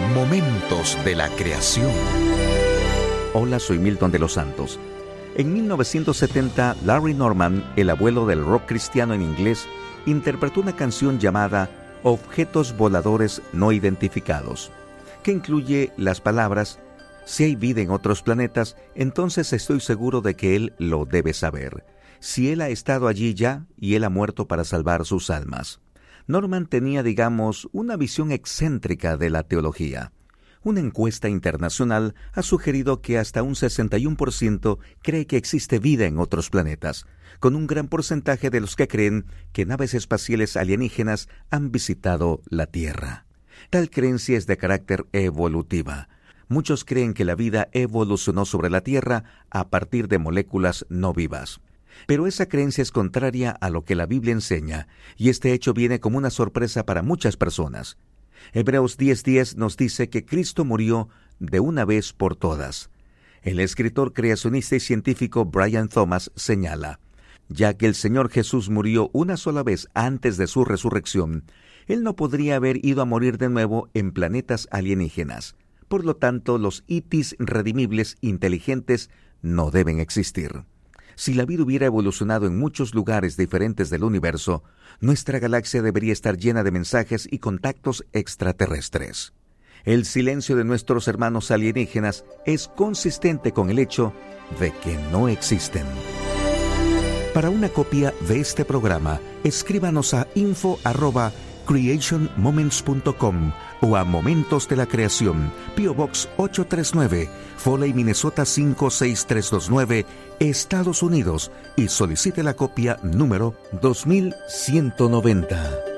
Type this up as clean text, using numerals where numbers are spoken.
Momentos de la creación. Hola, soy Milton de los Santos. En 1970, Larry Norman, el abuelo del rock cristiano en inglés, interpretó una canción llamada Objetos Voladores No Identificados, que incluye las palabras: si hay vida en otros planetas, entonces estoy seguro de que él lo debe saber. Si él ha estado allí ya, y él ha muerto para salvar sus almas. Norman tenía, digamos, una visión excéntrica de la teología. Una encuesta internacional ha sugerido que hasta un 61% cree que existe vida en otros planetas, con un gran porcentaje de los que creen que naves espaciales alienígenas han visitado la Tierra. Tal creencia es de carácter evolutiva. Muchos creen que la vida evolucionó sobre la Tierra a partir de moléculas no vivas. Pero esa creencia es contraria a lo que la Biblia enseña, y este hecho viene como una sorpresa para muchas personas. Hebreos 10:10 nos dice que Cristo murió de una vez por todas. El escritor creacionista y científico Brian Thomas señala: ya que el Señor Jesús murió una sola vez antes de su resurrección, Él no podría haber ido a morir de nuevo en planetas alienígenas. Por lo tanto, los ETs redimibles inteligentes no deben existir. Si la vida hubiera evolucionado en muchos lugares diferentes del universo, nuestra galaxia debería estar llena de mensajes y contactos extraterrestres. El silencio de nuestros hermanos alienígenas es consistente con el hecho de que no existen. Para una copia de este programa, escríbanos a info@creationmoments.com o a Momentos de la Creación, P.O. Box 839, Foley, Minnesota 56329, Estados Unidos, y solicite la copia número 2190.